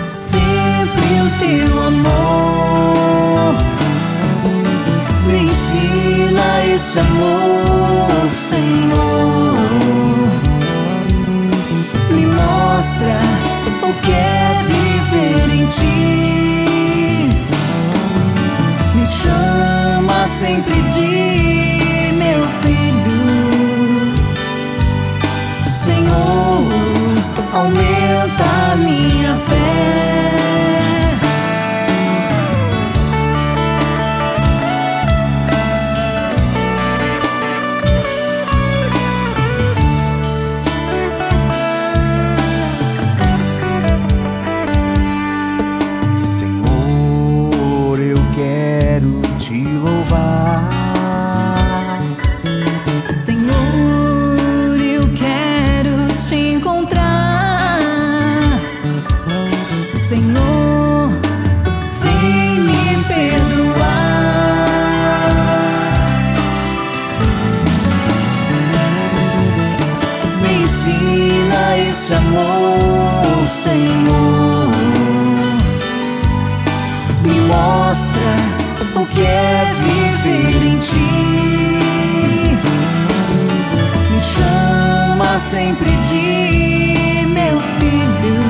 sempre o teu amor. Me ensina esse amor, Senhor. Me mostra o que é viver em ti. Me chama sempre de meu filho. Senhor, aumenta a minha fé. Senhor, eu quero te louvar. Senhor, eu quero te encontrar. Senhor, vem me perdoar. Me ensina esse amor, Senhor. Me mostra o que é viver em ti. Me chama sempre de meu filho.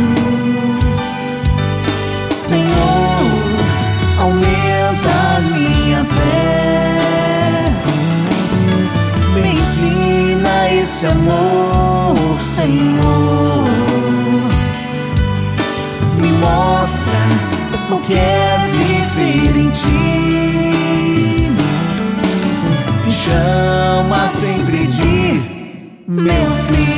Senhor, aumenta a minha fé. Me ensina esse amor, Senhor. Me mostra o que é viver em ti. Me chama sempre de meu filho.